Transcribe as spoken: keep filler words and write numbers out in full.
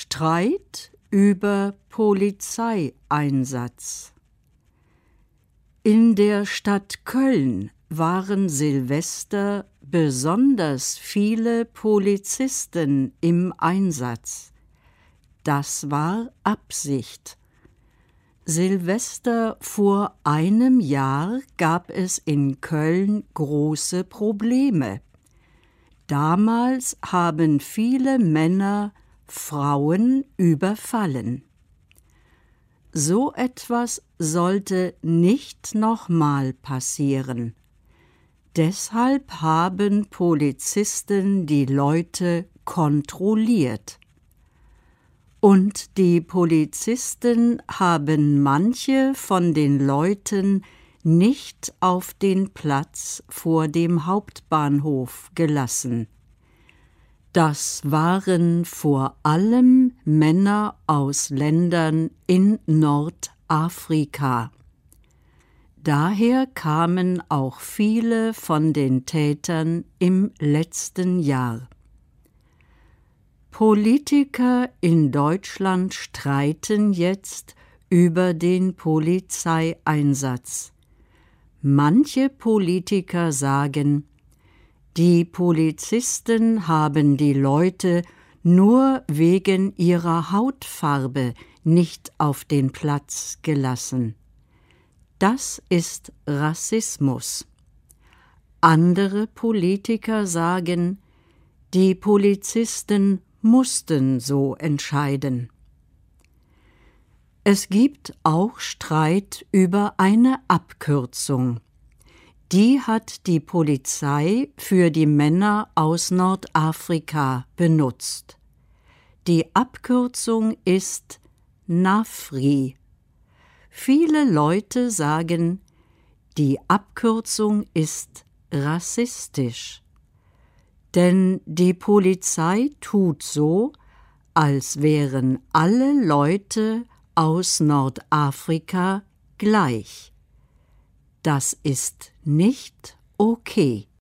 Streit über Polizeieinsatz. In der Stadt Köln waren Silvester besonders viele Polizisten im Einsatz. Das war Absicht. Silvester vor einem Jahr gab es in Köln große Probleme. Damals haben viele Männer Frauen überfallen. So etwas sollte nicht nochmal passieren. Deshalb haben Polizisten die Leute kontrolliert. Und die Polizisten haben manche von den Leuten nicht auf den Platz vor dem Hauptbahnhof gelassen. Das waren vor allem Männer aus Ländern in Nordafrika. Daher kamen auch viele von den Tätern im letzten Jahr. Politiker in Deutschland streiten jetzt über den Polizeieinsatz. Manche Politiker sagen, die Polizisten haben die Leute nur wegen ihrer Hautfarbe nicht auf den Platz gelassen. Das ist Rassismus. Andere Politiker sagen, die Polizisten mussten so entscheiden. Es gibt auch Streit über eine Abkürzung. Die hat die Polizei für die Männer aus Nordafrika benutzt. Die Abkürzung ist NAFRI. Viele Leute sagen, die Abkürzung ist rassistisch. Denn die Polizei tut so, als wären alle Leute aus Nordafrika gleich. Das ist nicht okay.